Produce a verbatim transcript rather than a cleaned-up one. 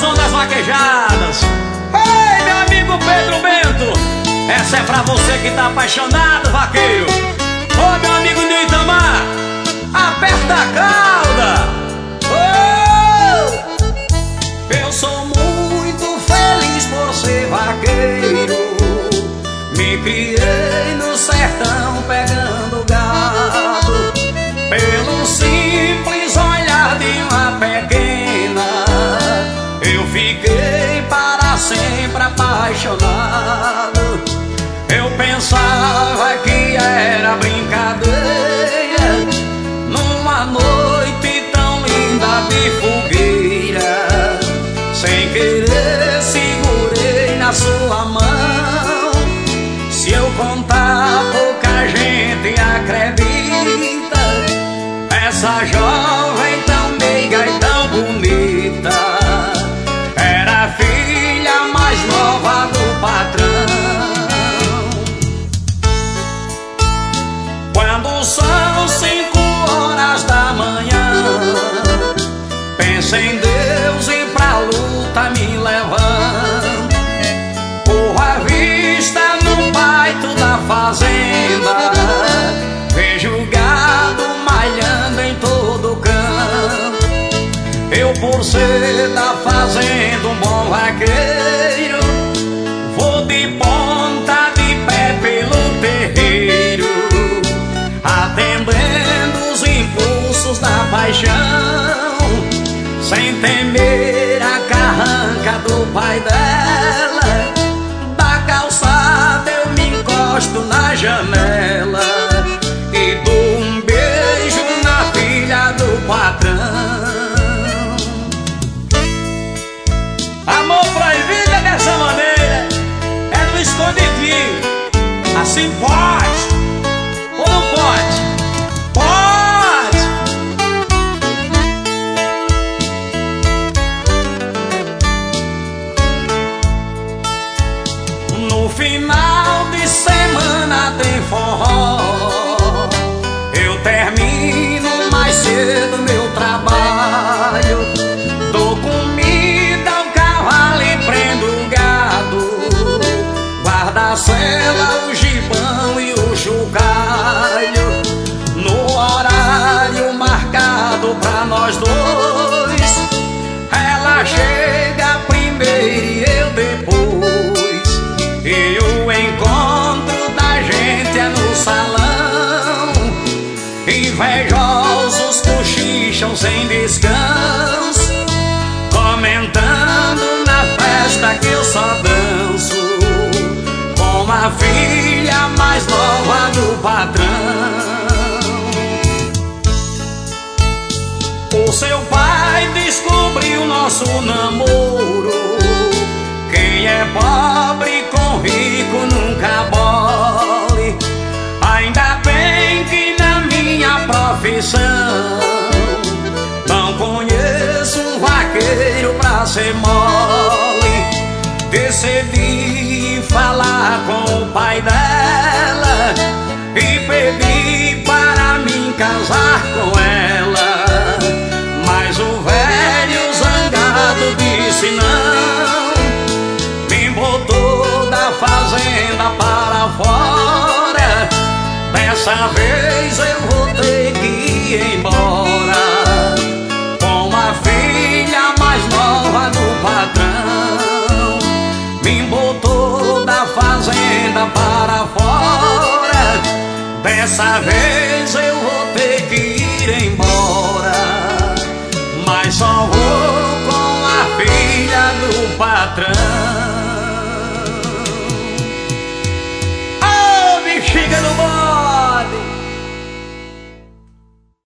som das vaquejadas. Ei, meu amigo Pedro Bento, essa é pra você que tá apaixonado, vaqueiro. Ô, meu amigo Nil Itamar, aperta a cauda. Oh! Eu sou muito feliz por ser vaqueiro. Me criei no sertão pegando gado. Pelo simples olhar de uma pequena, eu fiquei para sempre apaixonado. Eu pensava que era brincadeira, numa noite tão linda de fogueira. Sem querer segurei na sua mão. Se eu contar, pouca gente acredita. Essa jovem tão meiga e tão bonita era a filha mais nova do patrão. Quando são cinco horas da manhã, penso em Deus e pra luta me levando. Corro à vista no baito da fazenda, vejo o gado malhando em todo canto. Eu, por ser da fazenda um bom vaqueiro, vou de ponta de pé pelo terreiro, atendendo os impulsos da paixão. Sem temer a carranca do pai dela, da calçada eu me encosto na janela e dou um beijo na filha do patrão. Amor proibido é dessa maneira, é no escondidinho. Assim pode ou não pode? Pode! No final de semana tem forró, eu termino mais cedo meu trabalho. Dou comida ao cavalo e prendo o gado, guarda a cela, o gibão e o chocalho. No horário marcado pra nós dois, ela chega primeiro e eu depois, e o encontro da gente é no salão. Invejosos cochicham sem descanso, comentando na festa que eu só danço com a filha mais nova do patrão. O seu pai descobriu nosso namoro. Quem é pobre com rico nunca bole. Ainda bem que na minha profissão não conheço um vaqueiro pra ser mole. Decidi falar com o pai dela e pedi para me casar com ela, mas o velho zangado disse não. Me botou da fazenda para fora. Dessa vez eu vou ter que ir embora com a filha mais nova do patrão. Me botou da fazenda para fora. Dessa vez